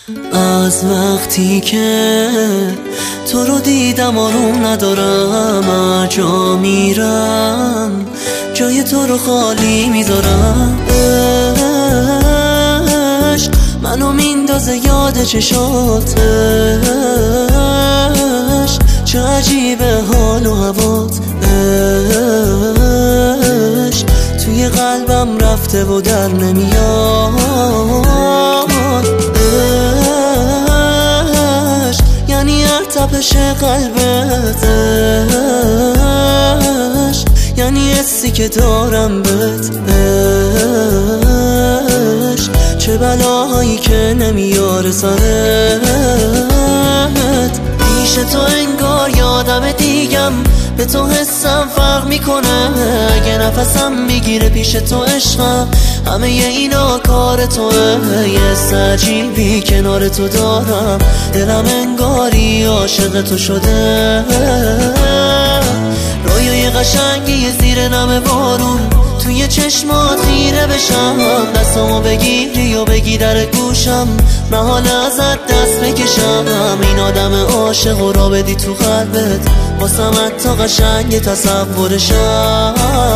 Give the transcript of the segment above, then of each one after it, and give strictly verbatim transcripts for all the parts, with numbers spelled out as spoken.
از وقتی که تو رو دیدم آروم ندارم، هر جا میرم جای تو رو خالی میذارم. عشق منو میندازه یاد چشاتش، چه عجیبه حال و هوات. عشق توی قلبم رفته و در نمیاد. عشق یعنی هر تپش قلبت، عشق یعنی حسی که دارم بهت. عشق چه بلاهایی که نمیاره سرت. پیش تو انگار یادم دیگم، به تو حسم فرق میکنه. اگه نفسم میگیره پیش تو عشقم، همه اینا کار توه. یه حس عجیبی کنار تو دارم، دلم انگاری عاشق تو شده. رویای قشنگی زیر نم بارون، توی چشمات خیره بشم. دستامو بگیری و بگی در گوشم، من حال ازت دست بکشم. این آدم عاشق و را بدی تو قلبت، واسم حتی قشنگ تصورشم.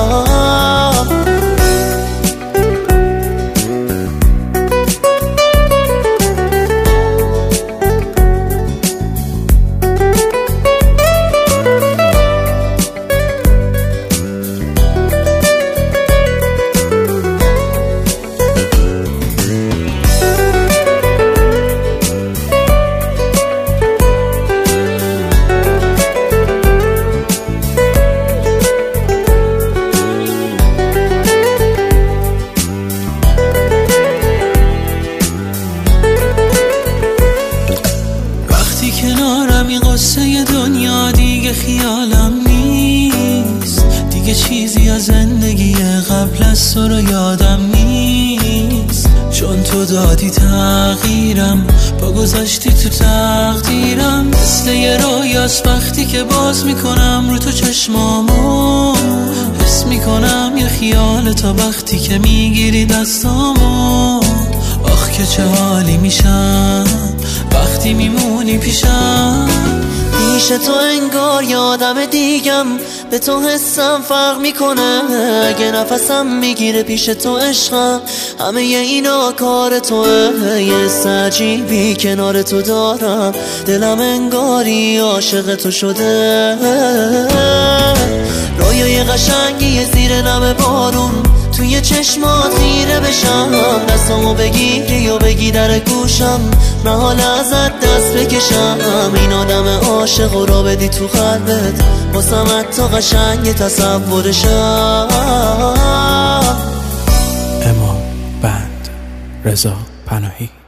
کنارم این قصه دنیا دیگه خیالم نیست، دیگه چیزی از زندگی قبل از تو رو یادم نیست. چون تو دادی تغییرم، با گذاشتی تو تقدیرم. مثل یه رویاست وقتی که باز میکنم رو تو چشمامو، حس میکنم یه خیال تا وقتی که میگیری دستامو. آخ که چه حالی میشم وقتی میمونی پیشم. پیش تو انگار یادم دیگم، به تو حسم فرق میکنه. اگه نفسم میگیره پیش تو عشقم، همه اینا کار توه. یه حس عجیبی کنار تو دارم، دلم انگاری عاشق تو شده. رویای قشنگی زیر نم بارون، توی چشمات خیره بشم. دستامو بگیری و بگی در گوشم، من حال ازت دست بکشم. این آدم عاشق و را بدی تو قلبت، واسم حتی قشنگ تصورشم. امام بند رضا پناهی.